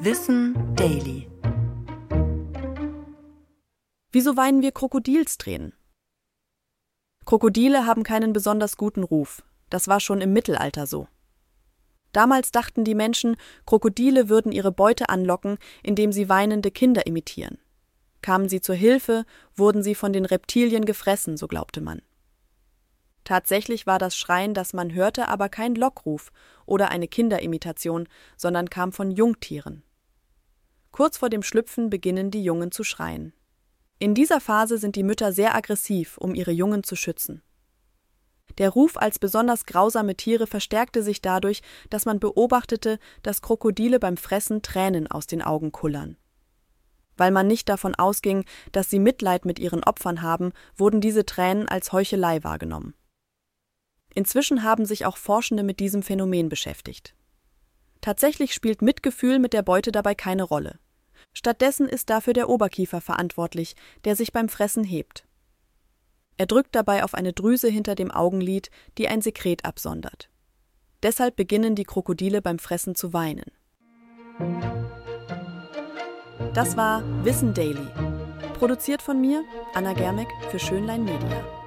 Wissen Daily. Wieso weinen wir Krokodilstränen? Krokodile haben keinen besonders guten Ruf. Das war schon im Mittelalter so. Damals dachten die Menschen, Krokodile würden ihre Beute anlocken, indem sie weinende Kinder imitieren. Kamen sie zur Hilfe, wurden sie von den Reptilien gefressen, so glaubte man. Tatsächlich war das Schreien, das man hörte, aber kein Lockruf oder eine Kinderimitation, sondern kam von Jungtieren. Kurz vor dem Schlüpfen beginnen die Jungen zu schreien. In dieser Phase sind die Mütter sehr aggressiv, um ihre Jungen zu schützen. Der Ruf als besonders grausame Tiere verstärkte sich dadurch, dass man beobachtete, dass Krokodile beim Fressen Tränen aus den Augen kullern. Weil man nicht davon ausging, dass sie Mitleid mit ihren Opfern haben, wurden diese Tränen als Heuchelei wahrgenommen. Inzwischen haben sich auch Forschende mit diesem Phänomen beschäftigt. Tatsächlich spielt Mitgefühl mit der Beute dabei keine Rolle. Stattdessen ist dafür der Oberkiefer verantwortlich, der sich beim Fressen hebt. Er drückt dabei auf eine Drüse hinter dem Augenlid, die ein Sekret absondert. Deshalb beginnen die Krokodile beim Fressen zu weinen. Das war Wissen Daily. Produziert von mir, Anna Germeck, für Schönlein Media.